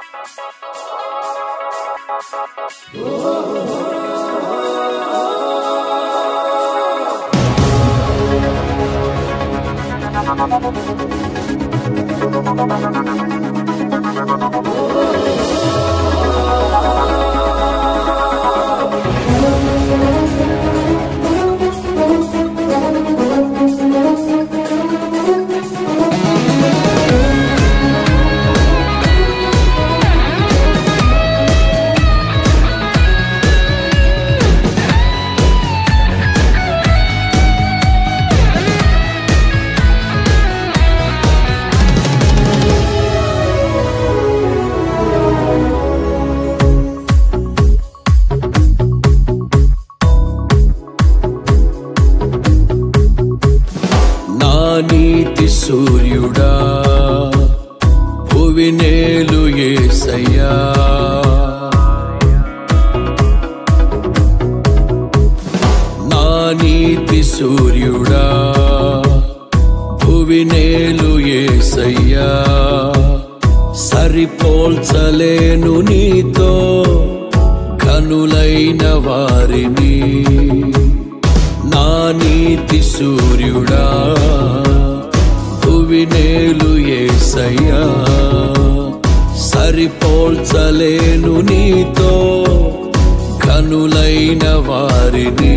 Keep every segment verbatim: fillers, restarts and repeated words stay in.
నీతి సూర్యుడా భువినేలు యేసయ్యా, నా నీతి సూర్యుడా భువినేలు యేసయ్యా, సరిపోల్చలేను నీతో కనులైన వారిని. నా నీతి సూర్యుడా భువినేలు యేసయ్యా, సరిపోల్చలేను నీతో కనులైన వారిని.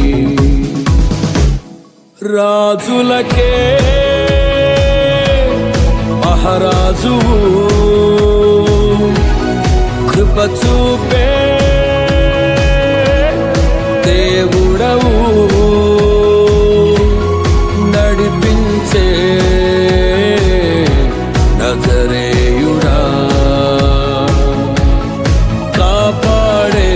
రాజులకే మహారాజువు, కృప చూపే దేవుడవు, నడిపించే నజరేయుడా, కాపాడే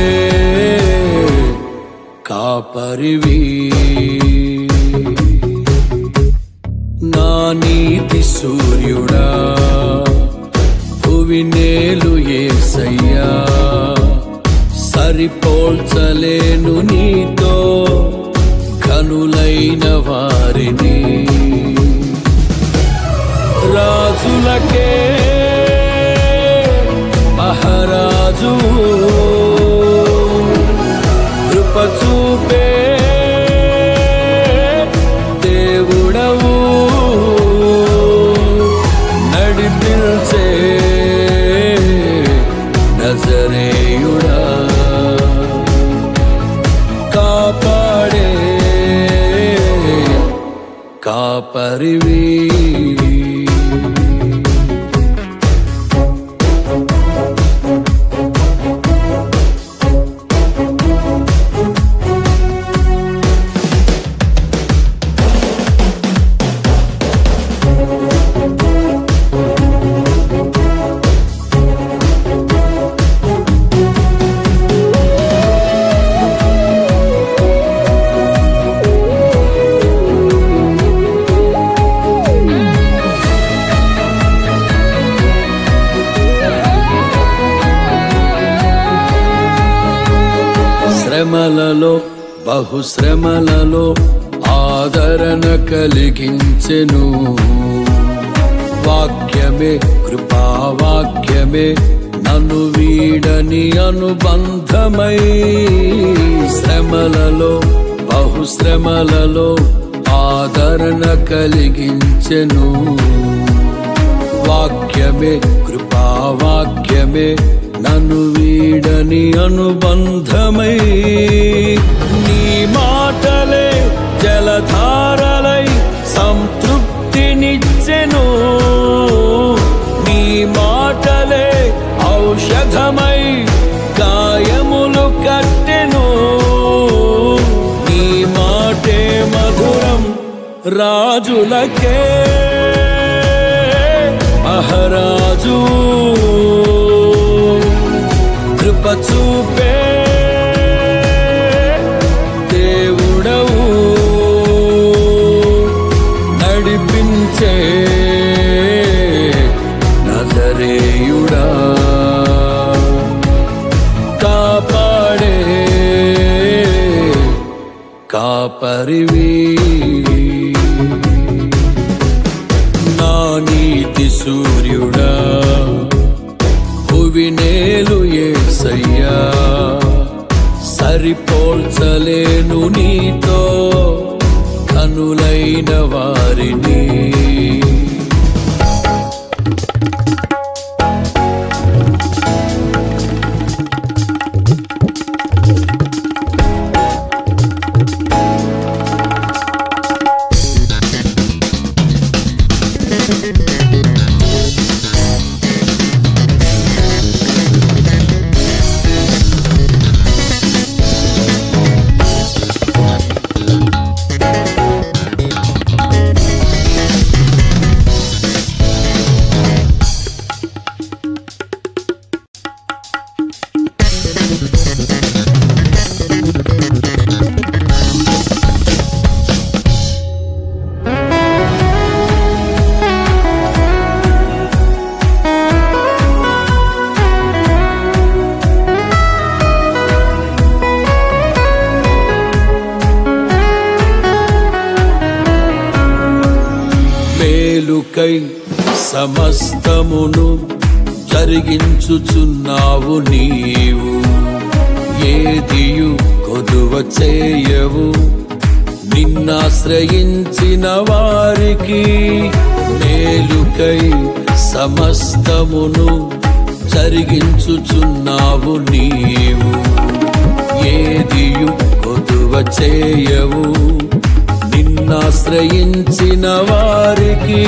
కాపరివి. నా నీతి సూర్యుడా భువినేలు యేసయ్యా, సరిపోల్చలేను నీతో కనులైన వారిని. రాజులకే మహారాజు, కృప చూపే దేవుడవు, నడిపించే నజరేయుడా, కాపాడే కాపరివి. శ్రమలలో బహుశ్రమలలో ఆదరణ కలిగించెను, వాక్యమే కృపావాక్యమే నన్ను వీడని అనుబంధమై. శ్రమలలో బహుశ్రమలలో ఆదరణ కలిగించెను, వాక్యమే కృపావాక్యమే నన్ను వీడని అనుబంధమై. నీ మాటలే జలధారలై సంతృప్తినిచ్చెను, నీ మాటలే ఔషధమై గాయములు కట్టెను. నీ మాటే మధురం రాజులకే మహారాజు, కృప చూపే దేవుడవు, నడిపించే నజరేయుడా, కాపాడే కాపరివి. నా నీతి సూర్యుడా సరిపోల్చలేను నీతో కనులైన వారిని. మేలుకై సమస్తమును జరిగించుచున్నావు నీవు, ఏదియు కొదువ చేయవు నిన్నాశ్రయించిన వారికి. మేలుకై సమస్తమును జరిగించుచున్నావు నీవు, ఏదియు కొదువ చేయవు నిన్నాశ్రయించిన వారికి.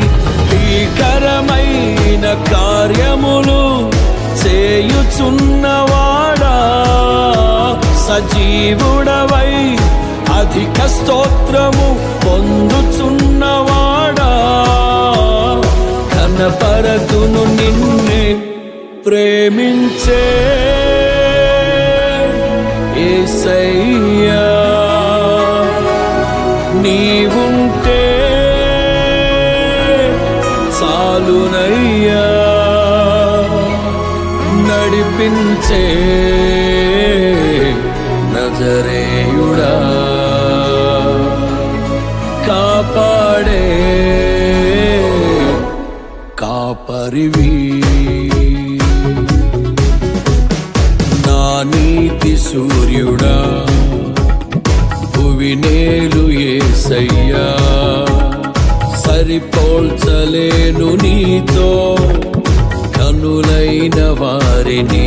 భీకరమైన కార్యములు చేయుచున్నవాడా, సజీవుడవై అధిక స్తోత్రము పొందుచున్నవాడా, కనపరతును నిన్నే ప్రేమించే యేసయ్యా. నీవుంటే చాలునయ్యా, నడిపించే నజరేయుడా, కాపాడే కాపరివి. నా నీతి సూర్యుడా, భువినేలు యేసయ్యా, సరిపోల్చలేను నీతో కనులైన వారిని.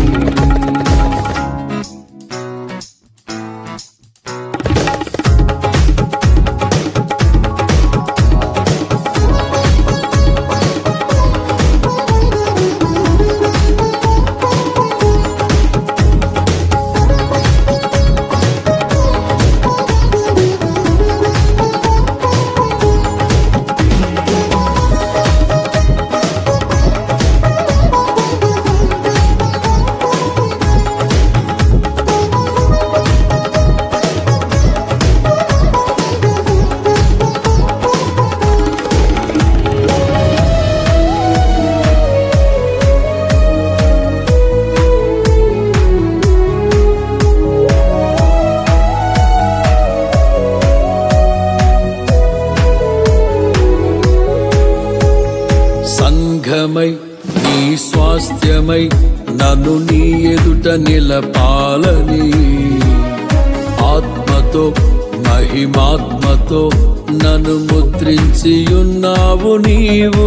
సంఘమై నీ స్వాస్థ్యమై నన్ను నీ ఎదుట నిలపాలని, ఆత్మతో మహిమాత్మతో నన్ను ముద్రించియున్నావు నీవు.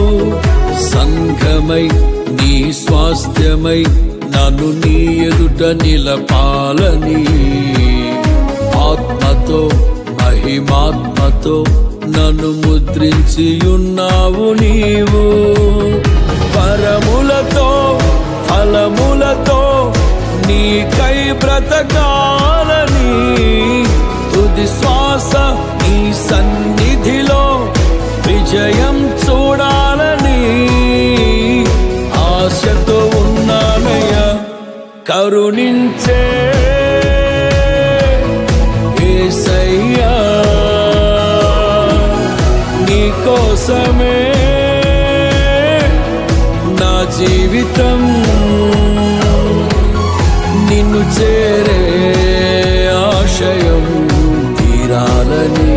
సంఘమై నీ స్వాస్థ్యమై నన్ను నీ ఎదుట నిలపాలని, ఆత్మతో మహిమాత్మతో నన్ను ముద్రించియున్నావు నీవు. వరములతో ఫలములతో నీకై బ్రతకాలని, తుది శ్వాస నీ సన్నిధిలో విజయం చూడాలని ఆశతో ఉన్నానయ్యా. కరుణించే యేసయ్యా, నీ కోసమే నా జీవితం, నిన్ను చేరే ఆశయం తీరాలని,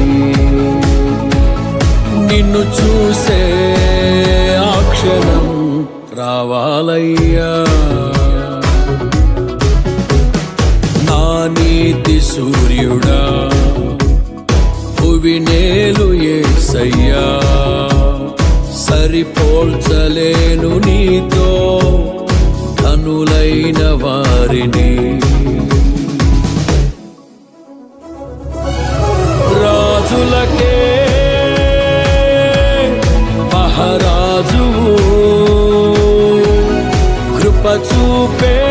నిన్ను చూసే ఆ క్షణం రావాలయ్యా. నీతి సూర్యుడా భువినేలు యేసయ్యా సరిపోల్చలేను నీతో ధనులైన వారిని రాజులకే మహారాజువు కృప చూపే